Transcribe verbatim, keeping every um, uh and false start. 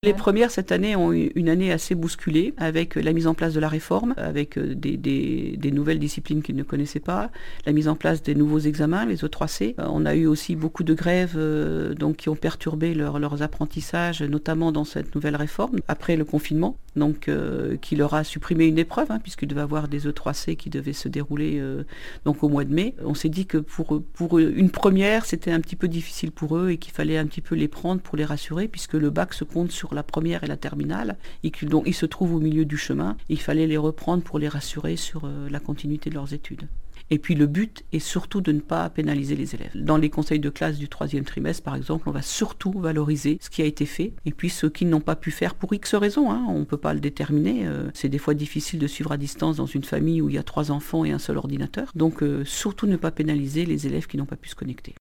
Les premières, cette année, ont eu une année assez bousculée avec la mise en place de la réforme, avec des, des, des nouvelles disciplines qu'ils ne connaissaient pas, la mise en place des nouveaux examens, les E trois C. On a eu aussi beaucoup de grèves euh, donc, qui ont perturbé leur, leurs apprentissages, notamment dans cette nouvelle réforme, après le confinement, donc, euh, qui leur a supprimé une épreuve, hein, puisqu'il devait avoir des E trois C qui devaient se dérouler euh, donc, au mois de mai. On s'est dit que pour, pour une première, c'était un petit peu difficile pour eux et qu'il fallait un petit peu les prendre pour les rassurer, puisque le bac se compte sur la première et la terminale, et qu'ils donc, ils se trouvent au milieu du chemin. Il fallait les reprendre pour les rassurer sur euh, la continuité de leurs études. Et puis le but est surtout de ne pas pénaliser les élèves. Dans les conseils de classe du troisième trimestre, par exemple, on va surtout valoriser ce qui a été fait. Et puis ceux qui n'ont pas pu faire pour X raisons, hein, on ne peut pas le déterminer. Euh, c'est des fois difficile de suivre à distance dans une famille où il y a trois enfants et un seul ordinateur. Donc euh, surtout ne pas pénaliser les élèves qui n'ont pas pu se connecter.